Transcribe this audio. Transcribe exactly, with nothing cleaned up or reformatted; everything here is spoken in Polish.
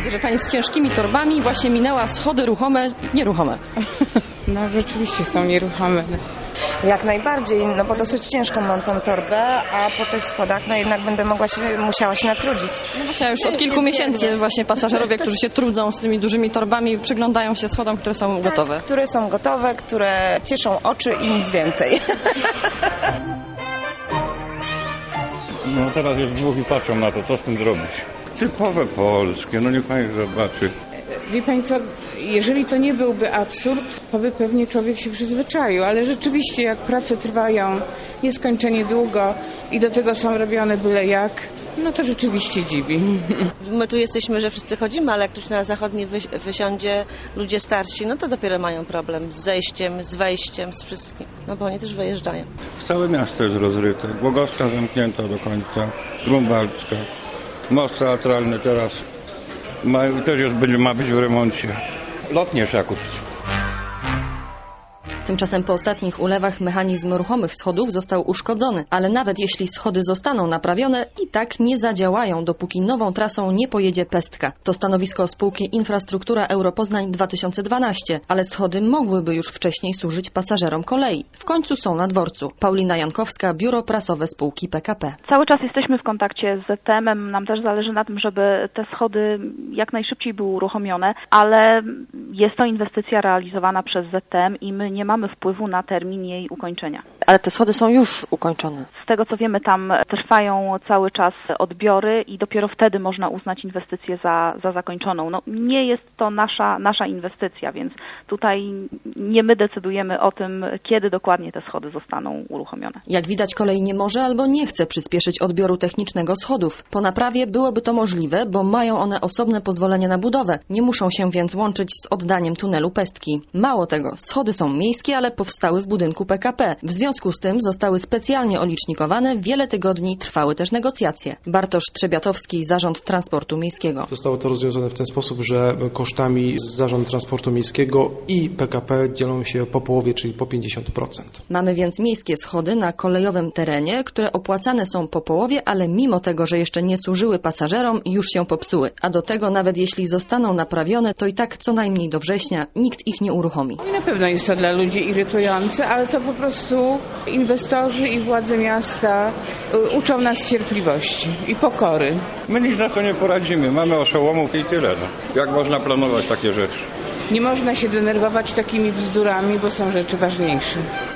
Widzę, że pani z ciężkimi torbami właśnie minęła schody ruchome, nieruchome. No rzeczywiście są nieruchome. Jak najbardziej, no bo dosyć ciężką mam tą torbę, a po tych schodach no jednak będę mogła się, musiała się natrudzić. No właśnie, już od kilku miesięcy właśnie pasażerowie, którzy się trudzą z tymi dużymi torbami, przyglądają się schodom, które są Tak, gotowe. Które są gotowe, które cieszą oczy i nic więcej. No teraz jest dwóch i patrzą na to, co z tym zrobić. Typowe polskie, no niech pani zobaczy. Wie pani co, jeżeli to nie byłby absurd, to by pewnie człowiek się przyzwyczaił, ale rzeczywiście jak prace trwają nieskończenie długo i do tego są robione byle jak, no to rzeczywiście dziwi. My tu jesteśmy, że wszyscy chodzimy, ale jak ktoś na zachodni wy- wysiądzie, ludzie starsi, no to dopiero mają problem z zejściem, z wejściem, z wszystkim, no bo oni też wyjeżdżają. Całe miasto jest rozryte. Głogowska zamknięta do końca, Grunwaldzka, most teatralny teraz ma, też jest, będzie, ma być w remoncie. Lotnie trzeba kupić. Tymczasem po ostatnich ulewach mechanizm ruchomych schodów został uszkodzony, ale nawet jeśli schody zostaną naprawione, i tak nie zadziałają, dopóki nową trasą nie pojedzie Pestka. To stanowisko spółki Infrastruktura Europoznań dwa tysiące dwanaście, ale schody mogłyby już wcześniej służyć pasażerom kolei. W końcu są na dworcu. Paulina Jankowska, biuro prasowe spółki P K P. Cały czas jesteśmy w kontakcie z Z T M-em. Nam też zależy na tym, żeby te schody jak najszybciej były uruchomione, ale jest to inwestycja realizowana przez Z T M i my nie mamy wpływu na termin jej ukończenia. Ale te schody są już ukończone. Z tego co wiemy, tam trwają cały czas odbiory i dopiero wtedy można uznać inwestycję za, za zakończoną. No, nie jest to nasza, nasza inwestycja, więc tutaj nie my decydujemy o tym, kiedy dokładnie te schody zostaną uruchomione. Jak widać, kolej nie może albo nie chce przyspieszyć odbioru technicznego schodów. Po naprawie byłoby to możliwe, bo mają one osobne pozwolenie na budowę. Nie muszą się więc łączyć z oddaniem tunelu Pestki. Mało tego, schody są miejskie, ale powstały w budynku P K P. W związku z tym zostały specjalnie olicznikowane, wiele tygodni trwały też negocjacje. Bartosz Trzebiatowski, Zarząd Transportu Miejskiego. Zostało to rozwiązane w ten sposób, że kosztami Zarząd Transportu Miejskiego i P K P dzielą się po połowie, czyli po pięćdziesiąt procent. Mamy więc miejskie schody na kolejowym terenie, które opłacane są po połowie, ale mimo tego, że jeszcze nie służyły pasażerom, już się popsuły. A do tego nawet jeśli zostaną naprawione, to i tak co najmniej do września nikt ich nie uruchomi. I na pewno jest to dla ludzi irytujące, ale to po prostu inwestorzy i władze miasta uczą nas cierpliwości i pokory. My nic na to nie poradzimy, mamy oszołomów i tyle. No. Jak można planować takie rzeczy? Nie można się denerwować takimi bzdurami, bo są rzeczy ważniejsze.